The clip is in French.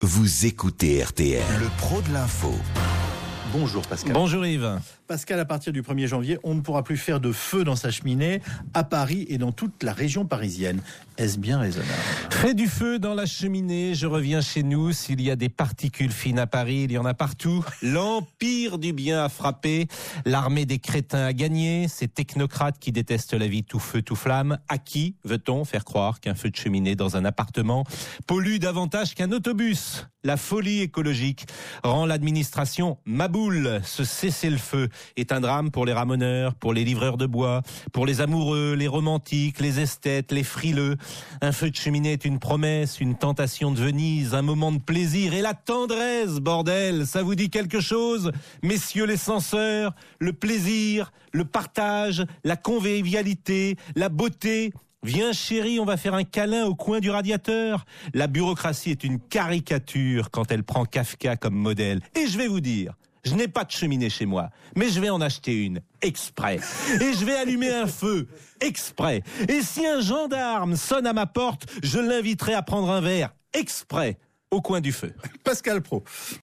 Vous écoutez RTL, le pro de l'info. Bonjour Pascal. Bonjour Yves. Pascal, à partir du 1er janvier, on ne pourra plus faire de feu dans sa cheminée à Paris et dans toute la région parisienne. Est-ce bien raisonnable ? Fais du feu dans la cheminée, je reviens chez nous. S'il y a des particules fines à Paris, il y en a partout. L'empire du bien a frappé, l'armée des crétins a gagné, ces technocrates qui détestent la vie tout feu, tout flamme. À qui veut-on faire croire qu'un feu de cheminée dans un appartement pollue davantage qu'un autobus ? La folie écologique rend l'administration maboule. Ce cessez-le-feu est un drame pour les ramoneurs, pour les livreurs de bois, pour les amoureux, les romantiques, les esthètes, les frileux. Un feu de cheminée est une promesse, une tentation de Venise, un moment de plaisir et la tendresse, bordel. Ça vous dit quelque chose ? Messieurs les censeurs, le plaisir, le partage, la convivialité, la beauté. Viens chérie, on va faire un câlin au coin du radiateur. La bureaucratie est une caricature quand elle prend Kafka comme modèle. Et je vais vous dire, je n'ai pas de cheminée chez moi, mais je vais en acheter une, exprès. Et je vais allumer un feu, exprès. Et si un gendarme sonne à ma porte, je l'inviterai à prendre un verre, exprès, au coin du feu. Pascal Pro.